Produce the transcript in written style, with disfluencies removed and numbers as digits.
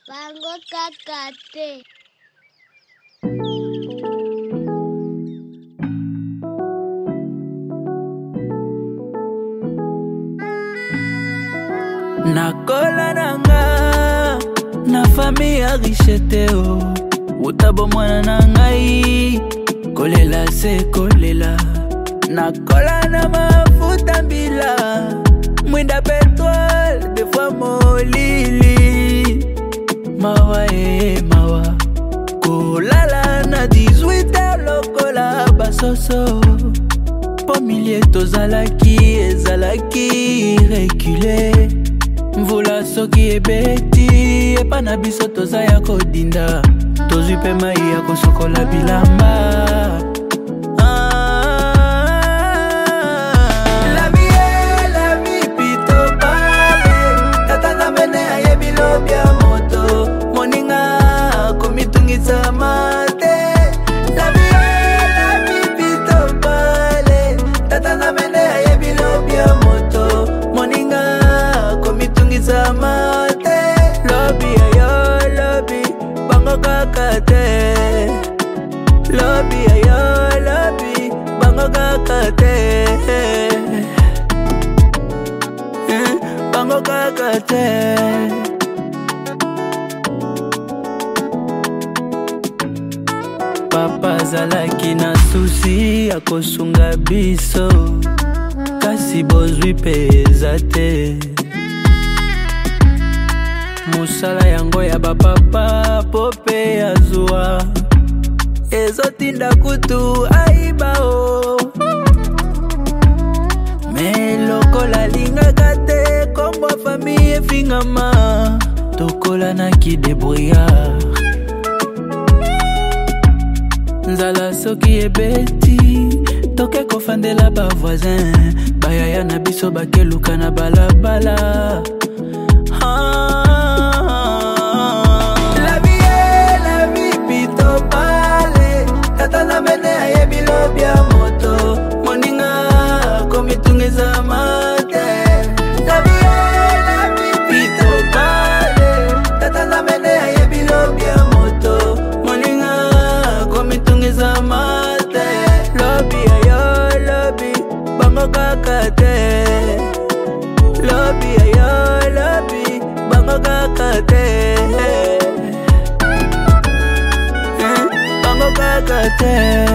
Bango kakate. Nakola nanga na famille richete o utabo mwana nangai kolela se kolela nakola na mafuta mbila mwinda petrol de fois molili mawa mawa kolala na 18h lokola basoso pomilie tozalaki ezalaki reculé mvula soki ebeti epa na biso toza ya kodinda tozwi pe mai ya kosokola bilamba la vie pito pale tata na mene ayebi lobi ya moto moninga komitungisa mate la vie pito pale tata na mene ayebi lobi ya moto moninga komitungisa mate lobi ayo lobi bango kakate lobi ayo lobi bango kakate bango kakate papa zalaki na susi akosunga biso kasi bozwi peza te musala yango ya bapapa pope ya zwa ezotinda kutu aibao me lokola lingaka te kombo famille efingama tokola na kidebrouillard nzala soki ebeti toke kofandela bavoisin bayaya na biso bakeluka na balabala la vie pito pale tata na mene ayebi lobi ya moto moninga komitungisa mate la vie pito pale tata na mene ayebi lobi ya moto moninga komitungisa mate lobi ayo lobi bango kakate lobi ayo lobi bango kakate bango kakate